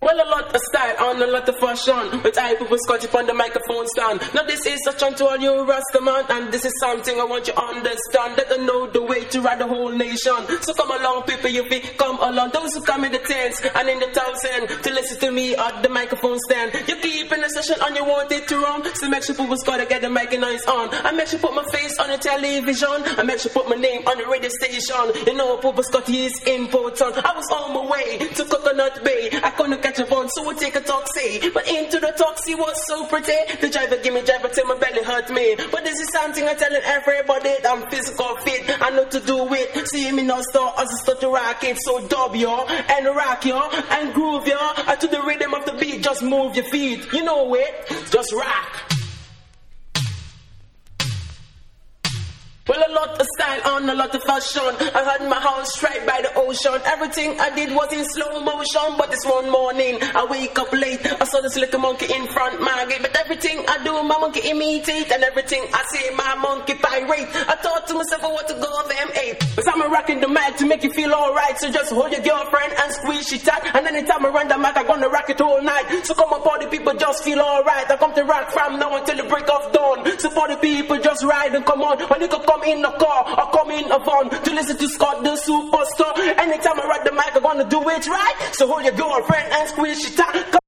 Well, a lot of style and a lot of fashion, but I people scotch up on the microphone stand. Now this is such on to all you Rastaman, and this is something I want you to understand, that I know the way to ride the whole nation. So come along people, you be come along, those who come in the tens and in the thousand, to listen to me at the microphone stand. You keep in the session and you want it to run, so make sure people's gotta get the mic and noise on. I make sure put my face on the television, I make sure put my name on the radio station. You know people's got his important. I was on my way to Coconut Bay, I couldn't catch a phone, so we take a taxi. But into the taxi was so pretty, the driver give me driver till my belly hurt me. But this is something I'm telling everybody, that I'm physical fit, I know to do it. See me now start as I start to rock it. So dub yo, and rock yo, and groove yo, and to the rhythm of the beat, just move your feet. You know it, just rock. Well, a lot of style and a lot of fashion. I had my house right by the ocean. Everything I did was in slow motion. But this one morning, I wake up late, I saw this little monkey in front my gate. But everything I do, my monkey imitate, and everything I say, my monkey pirate. I thought to myself, I want to go on them ape. But I'm rocking the mic to make you feel alright. So just hold your girlfriend and squeeze she tight. And anytime I run the mic, I'm gonna rock it all night. So come on, party people, just feel alright. I come to rock from now until the break of dawn. So party people, just ride and come on. When you can come in a car or come in a van to listen to Scott the Superstar. Anytime I ride the mic, I'm gonna do it right. So hold your girlfriend and squeeze she tight.